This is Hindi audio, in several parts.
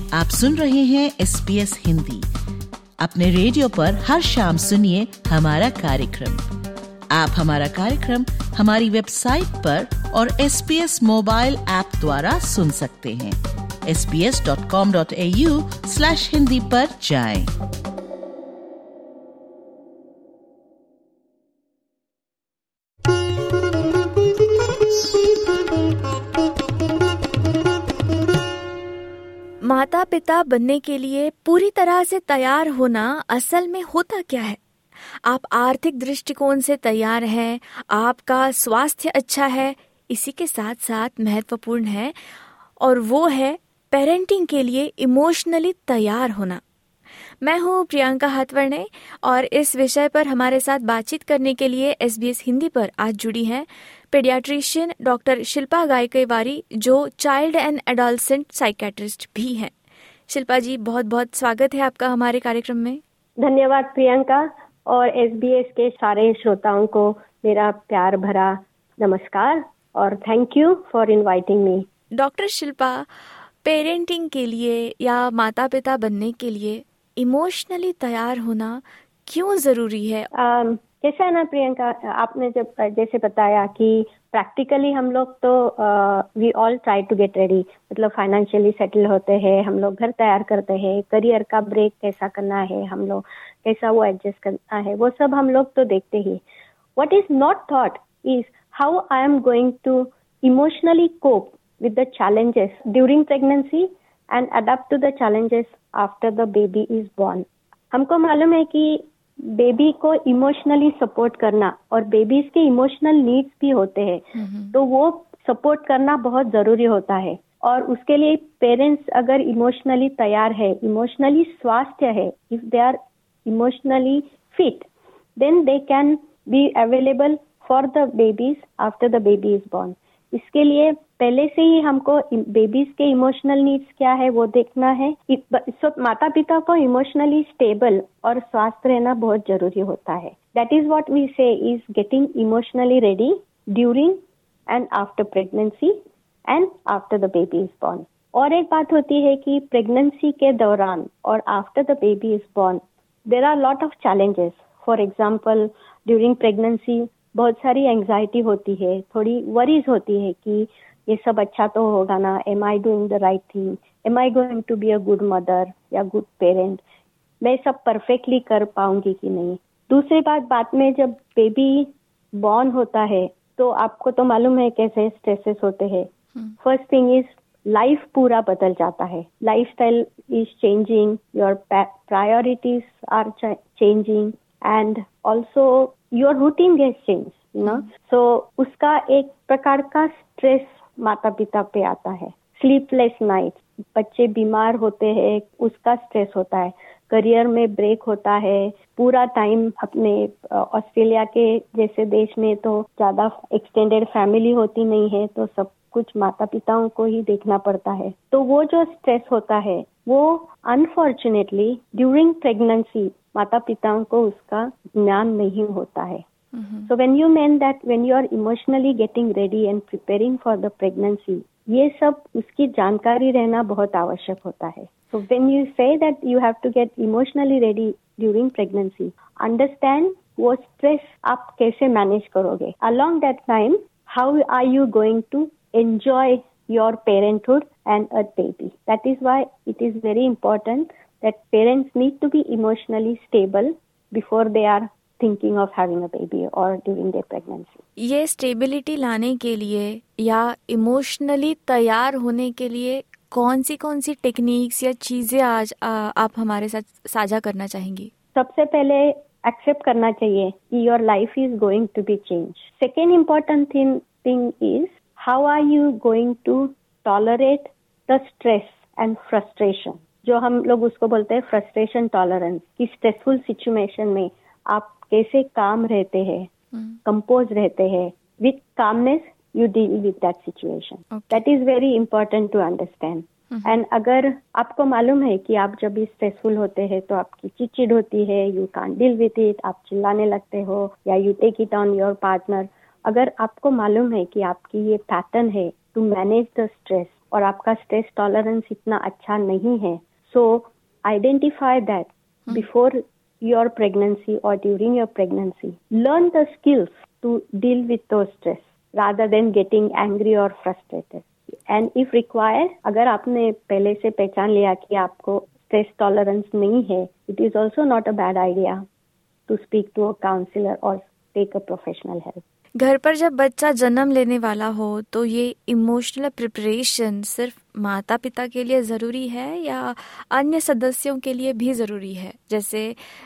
आप सुन रहे हैं SBS हिंदी। अपने रेडियो पर हर शाम सुनिए हमारा कार्यक्रम। आप हमारा कार्यक्रम हमारी वेबसाइट पर और SBS मोबाइल ऐप द्वारा सुन सकते हैं। sbs.com.au/hindi पर जाएं। माता पिता बनने के लिए पूरी तरह से तैयार होना असल में होता क्या है? आप आर्थिक दृष्टिकोण से तैयार हैं, आपका स्वास्थ्य अच्छा है, इसी के साथ साथ महत्वपूर्ण है और वो है पेरेंटिंग के लिए इमोशनली तैयार होना। मैं हूँ प्रियंका हाथवर्णे और इस विषय पर हमारे साथ बातचीत करने के लिए SBS हिंदी पर आज जुड़ी हैं पीडियाट्रिशियन डॉक्टर शिल्पा गायकवाड़ी, जो चाइल्ड एंड एडोलसेंट साइकेट्रिस्ट भी हैं। शिल्पा जी, बहुत बहुत स्वागत है आपका हमारे कार्यक्रम में। धन्यवाद प्रियंका, और SBS के सारे श्रोताओं को मेरा प्यार भरा नमस्कार और thank you for inviting me. Doctor Shilpa, parenting के लिए या माता पिता बनने के लिए इमोशनली तैयार होना क्यों जरूरी है? जैसा है ना प्रियंका, आपने जब जैसे बताया कि प्रैक्टिकली हम लोग तो we all try to get ready, मतलब फाइनेंशियली सेटल होते हैं, हम लोग घर तैयार करते हैं, करियर का ब्रेक कैसा करना है, हम लोग कैसा वो एडजस्ट करना है, वो सब हम लोग तो देखते ही। What is not thought is how I am going to emotionally cope with the challenges during pregnancy and adapt to the challenges after the baby is born. हमको मालूम है कि बेबी को इमोशनली सपोर्ट करना और बेबीज के इमोशनल नीड्स भी होते हैं, तो वो सपोर्ट करना बहुत जरूरी होता है। और उसके लिए पेरेंट्स अगर इमोशनली तैयार है, इमोशनली स्वास्थ्य है, if they are emotionally fit, then they can be available for the babies after the baby is born. इसके लिए पहले से ही हमको बेबीज के इमोशनल नीड्स क्या है वो देखना है। माता पिता को इमोशनली स्टेबल और स्वस्थ रहना बहुत जरूरी होता है। That is what we say is getting emotionally ready during and after pregnancy and after the baby is born. और एक बात होती है कि प्रेगनेंसी के दौरान और after the baby is born there are lot of challenges. For example, during pregnancy बहुत सारी एंजाइटी होती है, थोड़ी वरीज होती है कि ये सब अच्छा तो होगा ना, am I doing the right thing, am I going to be a good mother या गुड पेरेंट, मैं सब परफेक्टली कर पाऊंगी कि नहीं। दूसरी बात, बाद में जब बेबी बॉर्न होता है तो आपको तो मालूम है कैसे स्ट्रेसेस होते हैं। फर्स्ट थिंग इज लाइफ पूरा बदल जाता है, lifestyle is changing, your priorities are changing and also your routine gets change, you know. So उसका एक प्रकार का स्ट्रेस माता पिता पे आता है। स्लीपलेस नाइट, बच्चे बीमार होते हैं, उसका स्ट्रेस होता है। करियर में ब्रेक होता है, पूरा टाइम अपने ऑस्ट्रेलिया के जैसे देश में तो ज्यादा एक्सटेंडेड फैमिली होती नहीं है, तो सब कुछ माता पिताओं को ही देखना पड़ता है। तो वो जो स्ट्रेस होता है वो अनफॉर्चुनेटली ड्यूरिंग प्रेगनेंसी माता पिताओं को उसका ज्ञान नहीं होता है। So when you meant that when you are emotionally getting ready and preparing for the pregnancy, ये सब उसकी जानकारी रहना बहुत आवश्यक होता है। So when you say that you have to get emotionally ready during pregnancy, understand वो stress आप कैसे manage करोगे। Along that time, how are you going to enjoy your parenthood and a baby? That is why it is very important that parents need to be emotionally stable before they are thinking of having a baby or during their pregnancy. ये स्टेबिलिटी लाने के लिए या इमोशनली तैयार होने के लिए कौन सी टेक्निक्स या चीजें आज आप हमारे साथ साझा करना चाहेंगी? सबसे पहले एक्सेप्ट करना चाहिए कि your life is going to be change. Second important thing is how are you going to tolerate the stress and frustration, जो हम लोग उसको बोलते हैं फ्रस्ट्रेशन टॉलरेंस, कि स्ट्रेसफुल सिचुएशन में आप कैसे काम रहते हैं, कंपोज रहते हैं, with calmness you deal with that situation. That is very important to understand. And अगर आपको मालूम है कि आप जब भी स्ट्रेसफुल होते हैं तो आपकी चिड़चिड़ होती है, you can't deal with it, आप चिल्लाने लगते हो या you take it on your partner, अगर आपको मालूम है कि आपकी ये पैटर्न है टू मैनेज द स्ट्रेस और आपका स्ट्रेस टॉलरेंस इतना अच्छा नहीं है, so identify that before your pregnancy or during your pregnancy. Learn the skills to deal with those stress rather than getting angry or frustrated. And if required, अगर आपने पहले से पहचान लिया कि आपको stress tolerance नहीं है, it is also not a bad idea to speak to a counselor or take a professional help. घर पर जब बच्चा जन्म लेने वाला हो तो ये इमोशनल प्रिपरेशन सिर्फ माता पिता के लिए ज़रूरी है या अन्य सदस्यों के लिए भी ज़रूरी है? जैसे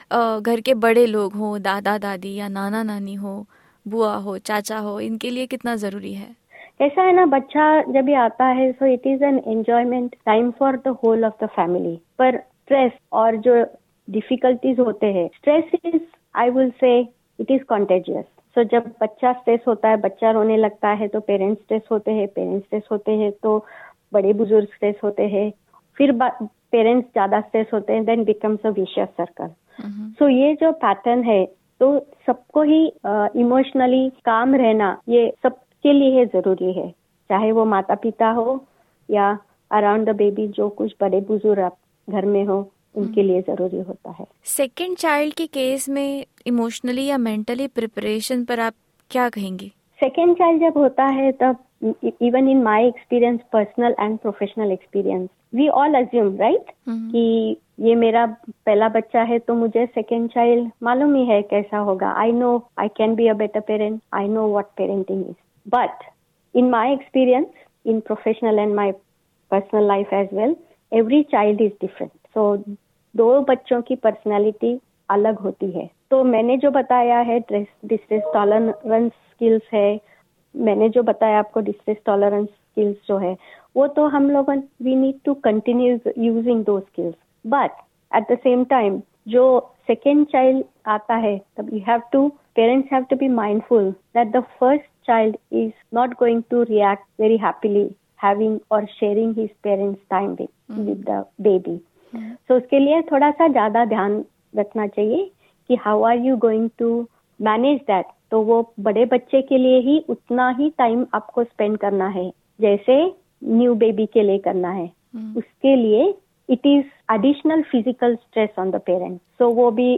घर के बड़े लोग हों, दादा दादी या नाना नानी हो, बुआ हो, चाचा हो, इनके लिए कितना ज़रूरी है? ऐसा है ना, बच्चा जब भी आता है so it is an enjoyment time for the whole of the family. पर स्ट्रेस और जो डिफिकल्टीज होते हैं, stress is, I will say, it is contagious. So जब बच्चा स्ट्रेस होता है, बच्चा रोने लगता है तो पेरेंट्स स्ट्रेस होते हैं, पेरेंट्स स्ट्रेस होते हैं तो बड़े बुजुर्ग स्ट्रेस होते हैं, फिर पेरेंट्स ज्यादा स्ट्रेस होते हैं, then becomes a vicious circle. So ये जो पैटर्न है, तो सबको ही इमोशनली काम रहना ये सबके लिए जरूरी है, चाहे वो माता पिता हो या अराउंड द बेबी जो कुछ बड़े बुजुर्ग घर में हो, उनके लिए जरूरी होता है. सेकेंड चाइल्ड के केस में इमोशनली या मेंटली प्रिपरेशन पर आप क्या कहेंगी? सेकेंड चाइल्ड जब होता है तब, even in my experience, personal and professional experience, we all assume right कि ये मेरा पहला बच्चा है तो मुझे सेकेंड चाइल्ड मालूम ही है कैसा होगा. I know I can be a better parent, I know what parenting is. But in my experience, in professional and my personal life as well, every child is different. So दो बच्चों की पर्सनैलिटी अलग होती है. तो मैंने जो बताया है डिस्ट्रेस टॉलरेंस स्किल्स है, मैंने जो बताया आपको डिस्ट्रेस टॉलरेंस स्किल्स जो है, वो तो हम लोग we need to continue using those skills. But at the same time जो सेकेंड चाइल्ड आता है, तब you have to, parents have to be mindful that the first child is not going to react very happily having or sharing his parents' time with the baby. So उसके लिए थोड़ा सा ज्यादा ध्यान रखना चाहिए कि how are you going to manage that. तो वो बड़े बच्चे के लिए ही उतना ही टाइम आपको स्पेंड करना है जैसे न्यू बेबी के लिए करना है. उसके लिए it is additional physical stress on the parents. So वो भी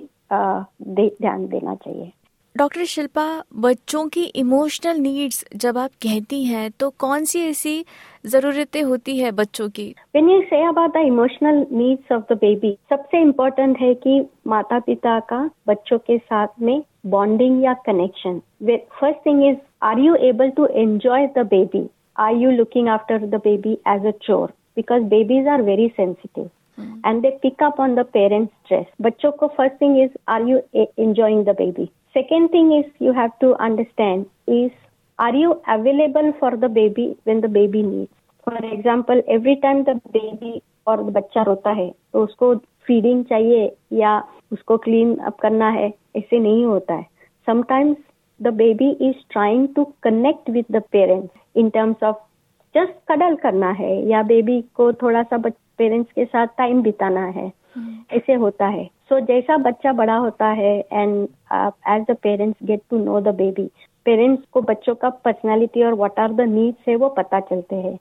ध्यान देना चाहिए. डॉक्टर शिल्पा, बच्चों की इमोशनल नीड्स जब आप कहती हैं तो कौन सी ऐसी जरूरतें होती है बच्चों की? When you say about the emotional needs of the baby, सबसे इम्पोर्टेंट है कि माता पिता का बच्चों के साथ में बॉन्डिंग या connection. First thing is, are you able to enjoy the baby? Are you looking after the baby as a chore? Because babies are very sensitive and they pick up on the parents' stress. बच्चों को first thing is, are you enjoying the baby? Second thing is, you have to understand is, are you available for the baby when the baby needs? For example, every time the baby और बच्चा रोता है तो उसको फीडिंग चाहिए या उसको क्लीन अप करना है, ऐसे नहीं होता है. Sometimes the baby is trying to connect with the parents in terms of just cuddle करना है या बेबी को थोड़ा सा पेरेंट्स के साथ टाइम बिताना है, ऐसे होता है. सो जैसा बच्चा बड़ा होता है and as the parents get to know the baby, parents को बच्चों का पर्सनालिटी और व्हाट आर द नीड्स है वो पता चलते हैं.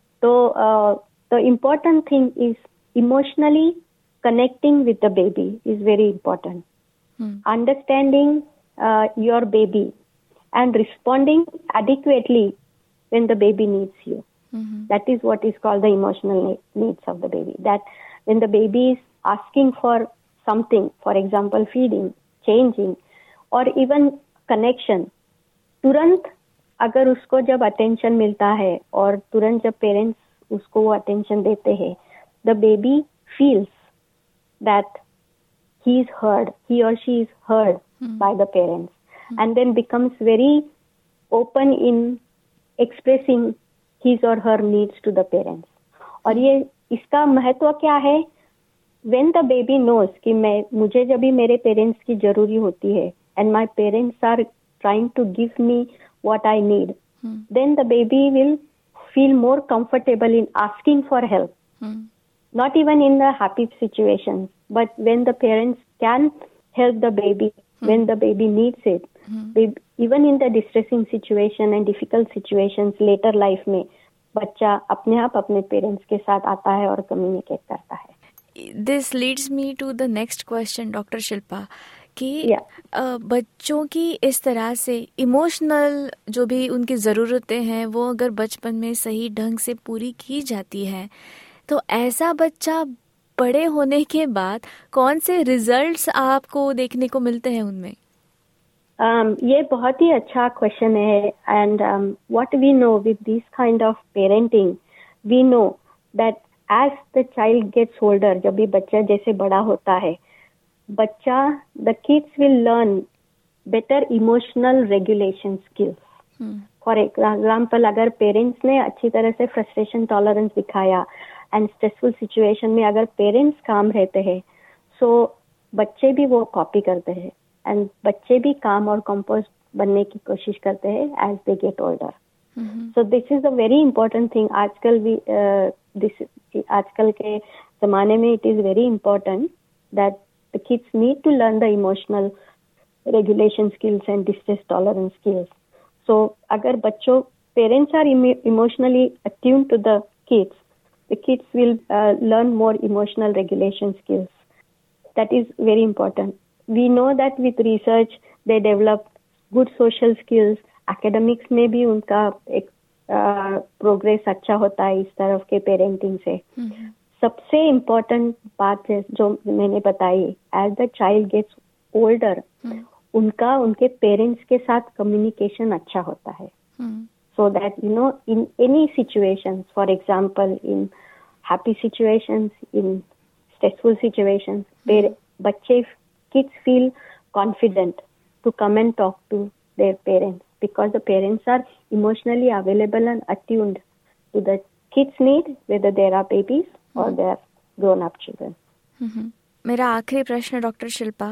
तो the important thing is emotionally connecting with the baby is very important. Understanding your baby and responding adequately when the baby needs you. That is what is called the emotional needs of the baby. That when the baby is asking for something, for example feeding, changing or even connection, तुरंत अगर उसको जब attention मिलता है और तुरंत जब parents उसको वो attention देते हैं, the baby feels that he is heard, he or she is heard by the parents, and then becomes very open in expressing his or her needs to the parents. और ये इसका महत्व क्या है? When the baby knows कि मुझे जब भी मेरे parents की जरूरी होती है and my parents are trying to give me what I need, then the baby will feel more comfortable in asking for help. Not even in the happy situations, but when the parents can help the baby, when the baby needs it, even in the distressing situation and difficult situations later life में, बच्चा अपने आप अपने पेरेंट्स के साथ आता है और कम्युनिकेट करता है. This leads me to the next question, doctor Shilpa, कि बच्चों की इस तरह से इमोशनल जो भी उनकी ज़रूरतें हैं वो अगर बचपन में सही ढंग से पूरी की जाती है तो ऐसा बच्चा बड़े होने के बाद कौन से रिजल्ट्स आपको देखने को मिलते हैं उनमें? ये बहुत ही अच्छा क्वेश्चन है. And what we know with this kind of parenting, we know that as the child gets older, जब भी बच्चा जैसे बड़ा होता है, the kids will learn better emotional regulation skills. For example, अगर पेरेंट्स ने अच्छी तरह से फ्रस्ट्रेशन टॉलरेंस दिखाया एंड स्ट्रेसफुल सिचुएशन में अगर पेरेंट्स काम रहते हैं, सो बच्चे भी वो कॉपी करते हैं एंड बच्चे भी काम और कंपोज बनने की कोशिश करते हैं as they get older. So this is a very important thing. आजकल के जमाने में it is very important that the kids need to learn the emotional regulation skills and distress tolerance skills. So agar parents are emotionally attuned to the kids will learn more emotional regulation skills. That is very important. We know that with research they develop good social skills. Academics में भी उनका एक progress अच्छा होता है इस तरफ के parenting से. सबसे इम्पोर्टेंट बात है जो मैंने बताई, as the child gets older उनका उनके पेरेंट्स के साथ कम्युनिकेशन अच्छा होता है. So that you know in any situations, for example in happy situations, in stressful situations, बच्चे kids feel confident to come and talk to their parents because the parents are emotionally available and attuned to the kids need, whether they are babies or they are grown up children. मेरा आखिरी प्रश्न डॉक्टर शिल्पा,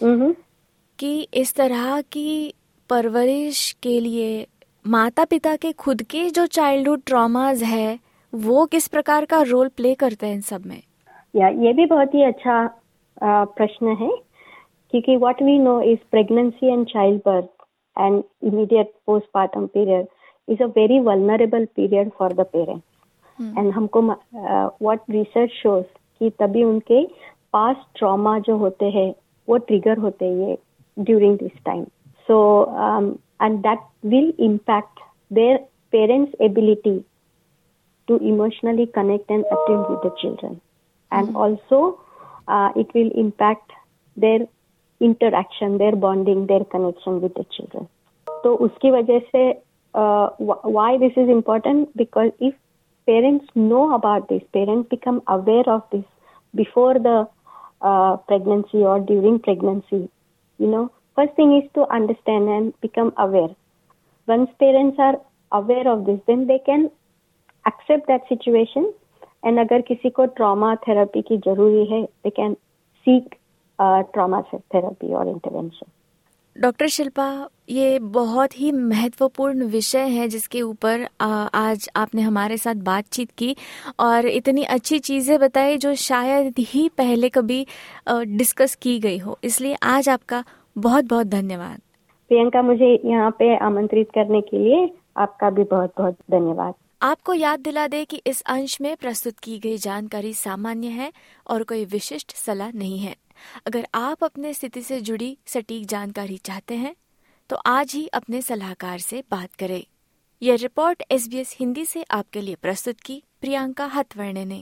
कि इस तरह की परवरिश के लिए माता पिता के खुद के जो चाइल्डहुड ट्रॉमाज है वो किस प्रकार का रोल प्ले करते हैं इन सब में? ये भी बहुत ही अच्छा प्रश्न है, क्योंकि what we know is pregnancy and childbirth and immediate postpartum period is a very vulnerable period for the parents. And हमको व्हाट रिसर्च शोज कि तभी उनके पास्ट ट्रॉमा जो होते हैं वो ट्रिगर होते हैं during this time. So and that will impact their parents ability to emotionally connect and attend with the children, and also it will impact their interaction, their bonding, their connection with the children. तो उसकी वजह से why this is important, because if parents know about this, parents become aware of this before the pregnancy or during pregnancy. You know, first thing is to understand and become aware. Once parents are aware of this, then they can accept that situation. And अगर किसी को trauma therapy की जरूरी है, they can seek trauma therapy or intervention. Doctor Shilpa, ये बहुत ही महत्वपूर्ण विषय है जिसके ऊपर आज आपने हमारे साथ बातचीत की और इतनी अच्छी चीज़ें बताई जो शायद ही पहले कभी डिस्कस की गई हो. इसलिए आज आपका बहुत बहुत धन्यवाद. प्रियंका, मुझे यहाँ पे आमंत्रित करने के लिए आपका भी बहुत बहुत धन्यवाद. आपको याद दिला दे कि इस अंश में प्रस्तुत की गई जानकारी सामान्य है और कोई विशिष्ट सलाह नहीं है. अगर आप अपने स्थिति से जुड़ी सटीक जानकारी चाहते हैं तो आज ही अपने सलाहकार से बात करें. यह रिपोर्ट SBS हिंदी से आपके लिए प्रस्तुत की प्रियंका हथवर्णे ने.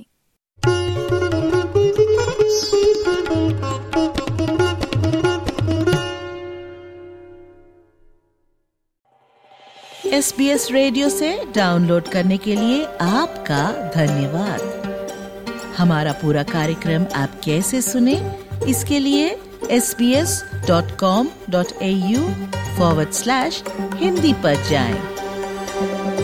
SBS रेडियो से डाउनलोड करने के लिए आपका धन्यवाद. हमारा पूरा कार्यक्रम आप कैसे सुने, इसके लिए sbs.com.au/hindi पर जाएं.